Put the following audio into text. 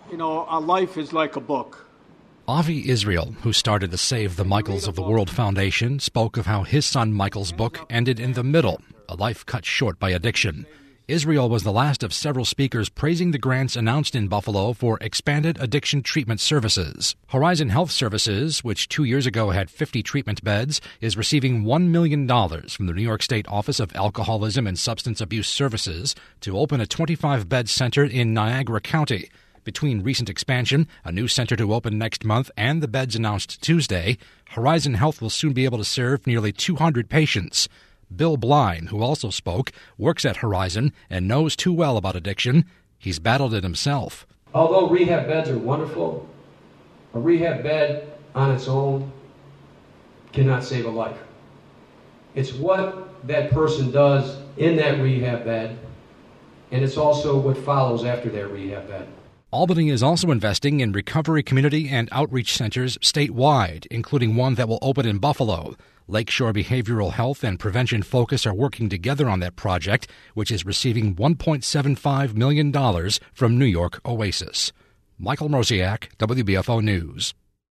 You know, a life is like a book. Avi Israel, who started the Save the Michaels of the World Foundation, spoke of how his son Michael's book ended in the middle, a life cut short by addiction. Israel was the last of several speakers praising the grants announced in Buffalo for expanded addiction treatment services. Horizon Health Services, which 2 years ago had 50 treatment beds, is receiving $1 million from the New York State Office of Alcoholism and Substance Abuse Services to open a 25-bed center in Niagara County. Between recent expansion, a new center to open next month, and the beds announced Tuesday, Horizon Health will soon be able to serve nearly 200 patients. Bill Bline, who also spoke, works at Horizon and knows too well about addiction. He's battled it himself. Although rehab beds are wonderful, a rehab bed on its own cannot save a life. It's what that person does in that rehab bed, and it's also what follows after that rehab bed. Albany is also investing in recovery community and outreach centers statewide, including one that will open in Buffalo. Lakeshore Behavioral Health and Prevention Focus are working together on that project, which is receiving $1.75 million from New York Oasis. Michael Mrosiak, WBFO News.